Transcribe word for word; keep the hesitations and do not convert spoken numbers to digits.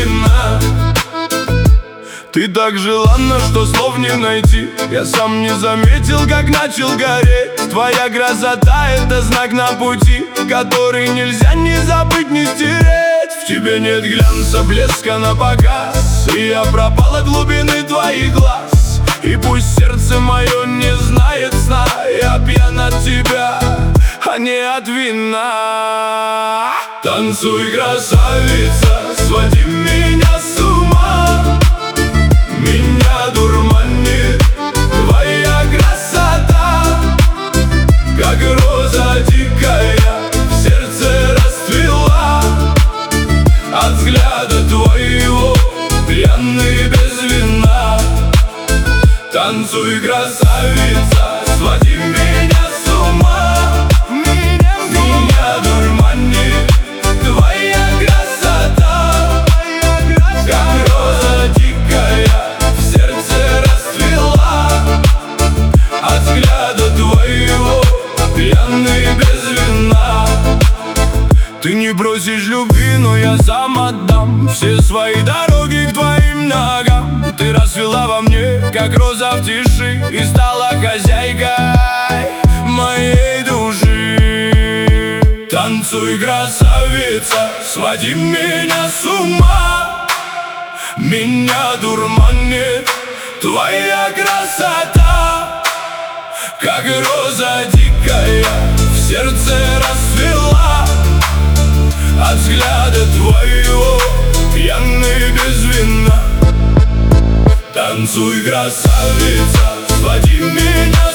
вина. Ты так желанна, что слов не найти. Я сам не заметил, как начал гореть. Твоя красота — это знак на пути, который нельзя ни забыть, ни стереть. В тебе нет глянца, блеска на показ, и я пропал от глубины твоих глаз. И пусть сердце мое не знает сна, я пьян от тебя, а не от вина. Танцуй, красавица, своди меня с ума. Меня дурманит твоя красота, как роза дикая в сердце расцвела. От взгляда твоего пьяный без вина. Танцуй, красавица, своди меня с ума. Меня, меня дурманит твоя красота, как роза дикая в сердце расцвела. От взгляда твоего пьяный без вина. Ты не просишь любви, но я сам отдам все свои дороги к твоим ногам. Ты расцвела во мне, как роза в тиши, и стала хозяйкой моей души. Танцуй, красавица, своди меня с ума. Меня дурманит твоя красота, как роза дикая в сердце расцвела. От взгляда твоего пьяный без вина. Танцуй, красавица, своди меня